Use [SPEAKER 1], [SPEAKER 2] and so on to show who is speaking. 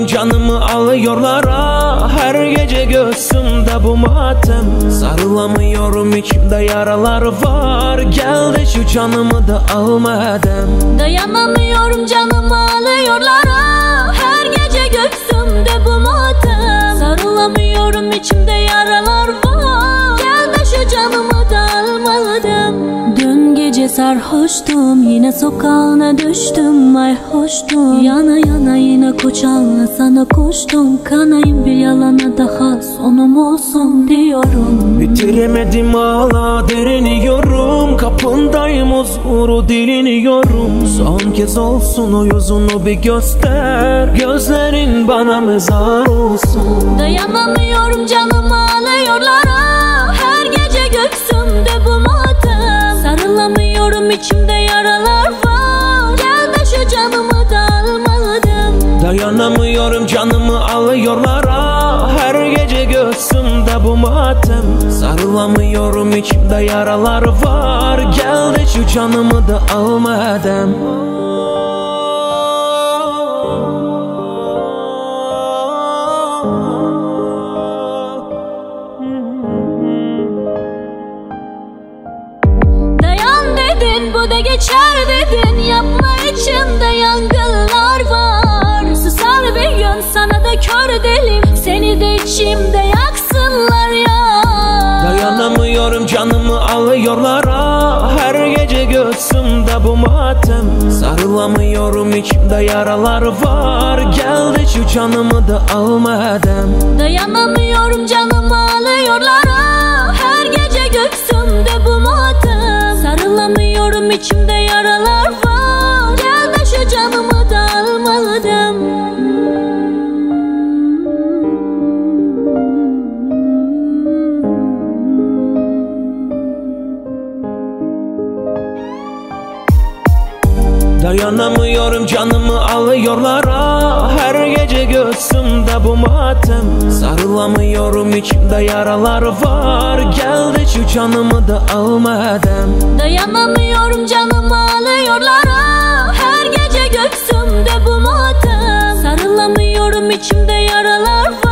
[SPEAKER 1] Sarılamıyorum canımı alıyorlar her gece göğsümde bu matem. Sarılamıyorum içimde yaralar var, gel de şu canımı da al madem.
[SPEAKER 2] Dayanamıyorum canımı alıyorlar her gece göğsümde bu matem. Sarılamıyorum içimde yaralar var, gel de şu canımı da al madem. Dün gece sarhoştum, yine sokağına düştüm, ay hoştum. Yana yana yine kucağına sana koştum, kanayım bir yalana daha sonum olsun diyorum.
[SPEAKER 1] Bitiremedim hala direniyorum, kapındayım huzuru dileniyorum. Son kez olsun o yüzünü bir göster, gözlerin bana mezar olsun.
[SPEAKER 2] Dayanamıyorum canımı alıyorlar her gece göğsümde bu matem. Sarılamıyorum içimde yaralar var, gel de şu canımı da al madem.
[SPEAKER 1] Dayanamıyorum canımı alıyorlar her gece göğsümde bu matem. Sarılamıyorum içimde yaralar var, gel de şu canımı da al madem.
[SPEAKER 2] Bu da geçer dedin, yapma içinde yangınlar var. Susar bir gün sana da kör delim, seni de içimde yaksınlar ya.
[SPEAKER 1] Dayanamıyorum canımı alıyorlar her gece göğsümde bu matem. Sarılamıyorum içimde yaralar var, gel de şu canımı da al madem.
[SPEAKER 2] Dayanamıyorum canımı alıyorlar her gece göğsümde bu matem. Sarılamıyorum içimde yaralar var, gel de şu canımı da al madem.
[SPEAKER 1] Dayanamıyorum canımı alıyorlar her gece göğsümde bu matem. Sarılamıyorum içimde yaralar var, gel de şu canımı da al madem.
[SPEAKER 2] Dayanamıyorum canımı alıyorlar her gece göğsümde bu matem. Sarılamıyorum içimde yaralar var.